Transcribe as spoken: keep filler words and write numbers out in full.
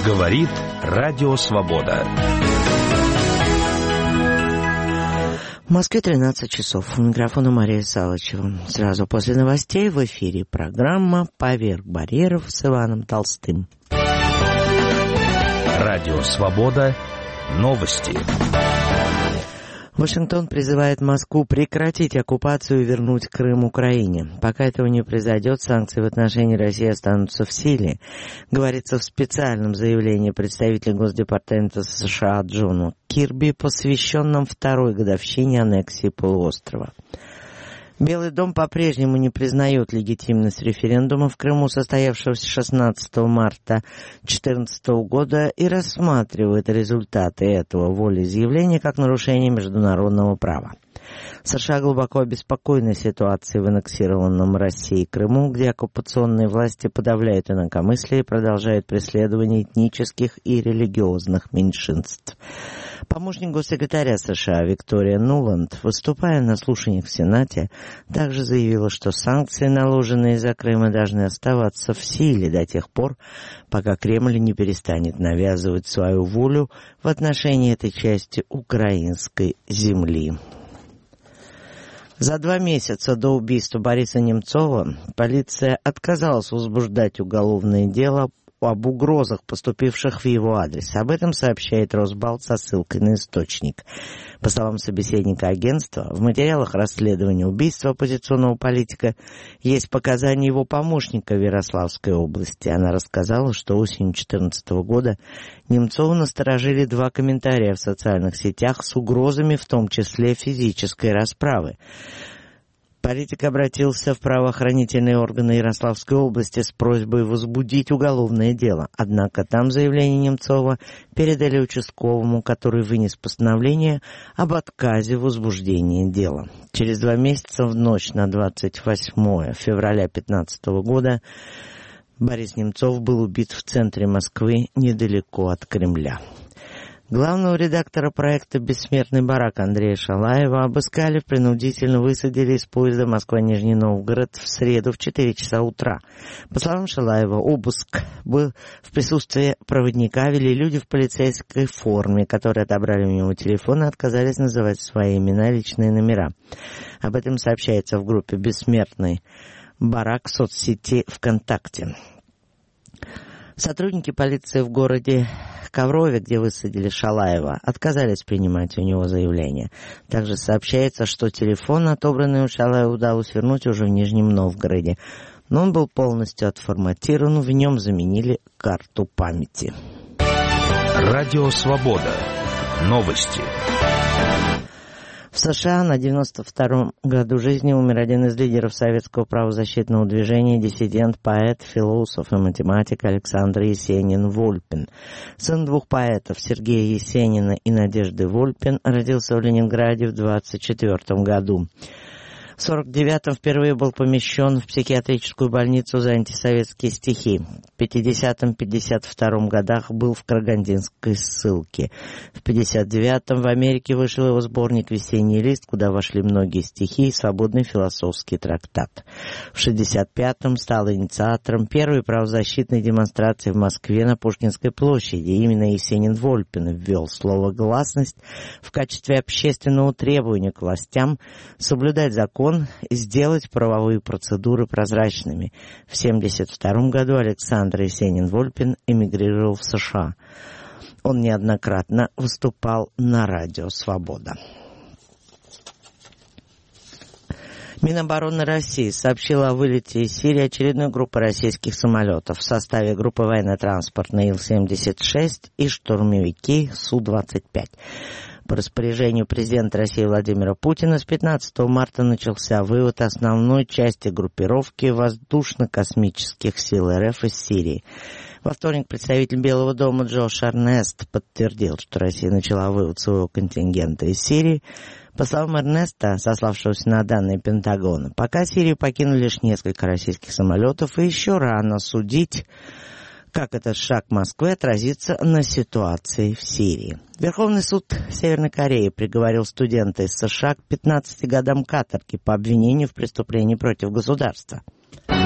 Говорит Радио Свобода. В Москве тринадцать часов. У микрофона Мария Салычева. Сразу после новостей в эфире программа «Поверх барьеров» с Иваном Толстым. Радио Свобода. Новости. Вашингтон призывает Москву прекратить оккупацию и вернуть Крым Украине. Пока этого не произойдет, санкции в отношении России останутся в силе, говорится в специальном заявлении представителя Госдепартамента США Джону Кирби, посвященном второй годовщине аннексии полуострова. Белый дом по-прежнему не признает легитимность референдума в Крыму, состоявшегося шестнадцатого марта две тысячи четырнадцатого года, и рассматривает результаты этого волеизъявления как нарушение международного права. США глубоко обеспокоены ситуацией в аннексированном Россией Крыму, где оккупационные власти подавляют инакомыслие и продолжают преследование этнических и религиозных меньшинств. Помощник госсекретаря США Виктория Нуланд, выступая на слушаниях в Сенате, также заявила, что санкции, наложенные из-за Крыма, должны оставаться в силе до тех пор, пока Кремль не перестанет навязывать свою волю в отношении этой части украинской земли. За два месяца до убийства Бориса Немцова полиция отказалась возбуждать уголовное дело об угрозах, поступивших в его адрес. Об этом сообщает Росбалт со ссылкой на источник. По словам собеседника агентства, в материалах расследования убийства оппозиционного политика есть показания его помощника в Ярославской области. Она рассказала, что осенью две тысячи четырнадцатого года Немцову насторожили два комментария в социальных сетях с угрозами, в том числе физической расправы. Политик обратился в правоохранительные органы Ярославской области с просьбой возбудить уголовное дело. Однако там заявление Немцова передали участковому, который вынес постановление об отказе в возбуждении дела. Через два месяца, в ночь на двадцать восьмое февраля две тысячи пятнадцатого года, Борис Немцов был убит в центре Москвы, недалеко от Кремля. Главного редактора проекта «Бессмертный барак» Андрея Шалаева обыскали, принудительно высадили из поезда Москва-Нижний Новгород в среду в четыре часа утра. По словам Шалаева, обыск был в присутствии проводника, вели люди в полицейской форме, которые отобрали у него телефон и отказались называть свои имена и личные номера. Об этом сообщается в группе «Бессмертный барак» в соцсети ВКонтакте. Сотрудники полиции в городе Коврове, где высадили Шалаева, отказались принимать у него заявление. Также сообщается, что телефон, отобранный у Шалаева, удалось вернуть уже в Нижнем Новгороде. Но он был полностью отформатирован, в нем заменили карту памяти. Радио Свобода. Новости. В США на девяносто втором году жизни умер один из лидеров советского правозащитного движения, диссидент, поэт, философ и математик Александр Есенин-Вольпин. Сын двух поэтов Сергея Есенина и Надежды Вольпин родился в Ленинграде в двадцать четвертом году. В сорок девятом впервые был помещен в психиатрическую больницу за антисоветские стихи. В пятидесятом — пятьдесят втором годах был в карагандинской ссылке. В пятьдесят девятом в Америке вышел его сборник «Весенний лист», куда вошли многие стихи и свободный философский трактат. В шестьдесят пятом стал инициатором первой правозащитной демонстрации в Москве на Пушкинской площади. Именно Есенин-Вольпин ввел слово «гласность» в качестве общественного требования к властям соблюдать закон и сделать правовые процедуры прозрачными. В семьдесят втором году Александр Есенин-Вольпин эмигрировал в США. Он неоднократно выступал на радио «Свобода». Минобороны России сообщила о вылете из Сирии очередной группы российских самолетов в составе группы военно-транспортной Ил семьдесят шесть и штурмовики Су двадцать пять. По распоряжению президента России Владимира Путина с пятнадцатого марта начался вывод основной части группировки воздушно-космических сил РФ из Сирии. Во вторник представитель Белого дома Джош Эрнест подтвердил, что Россия начала вывод своего контингента из Сирии. По словам Эрнеста, сославшегося на данные Пентагона, пока Сирию покинули лишь несколько российских самолетов, и еще рано судить, как этот шаг Москвы отразится на ситуации в Сирии. Верховный суд Северной Кореи приговорил студента из США к пятнадцати годам каторги по обвинению в преступлении против государства.